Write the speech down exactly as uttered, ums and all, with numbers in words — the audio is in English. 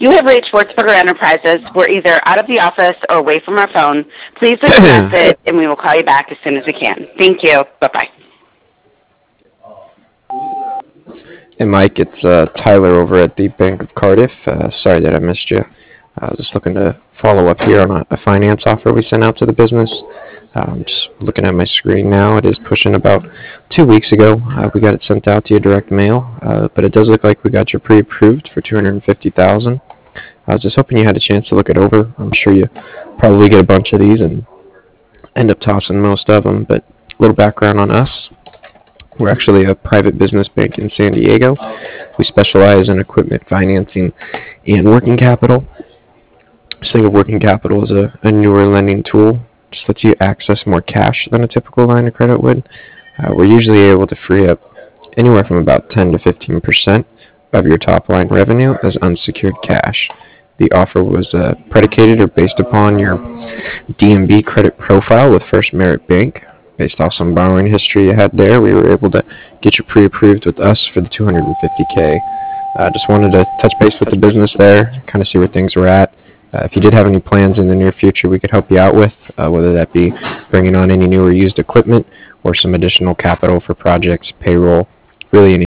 You have reached Schwartzberger Enterprises. We're either out of the office or away from our phone. Please leave a message, and we will call you back as soon as we can. Thank you. Bye-bye. Hey Mike, it's uh, Tyler over at the Bank of Cardiff. Uh, sorry that I missed you. I was just looking to follow up here on a, a finance offer we sent out to the business. Uh, I'm just looking at my screen now. It is pushing about two weeks ago. Uh, we got it sent out to you direct mail, uh, but it does look like we got you pre-approved for two hundred fifty thousand dollars. I was just hoping you had a chance to look it over. I'm sure you probably get a bunch of these and end up tossing most of them, but a little background on us. We're actually a private business bank in San Diego. We specialize in equipment financing and working capital. Just think of working capital as a, a newer lending tool. Just lets you access more cash than a typical line of credit would. Uh, we're usually able to free up anywhere from about ten to fifteen percent of your top line revenue as unsecured cash. The offer was uh, predicated or based upon your D M B credit profile with First Merit Bank. Based off some borrowing history you had there, we were able to get you pre-approved with us for the two hundred fifty K. I uh, just wanted to touch base with the business there, kind of see where things were at. Uh, if you did have any plans in the near future we could help you out with, uh, whether that be bringing on any new or used equipment or some additional capital for projects, payroll, really any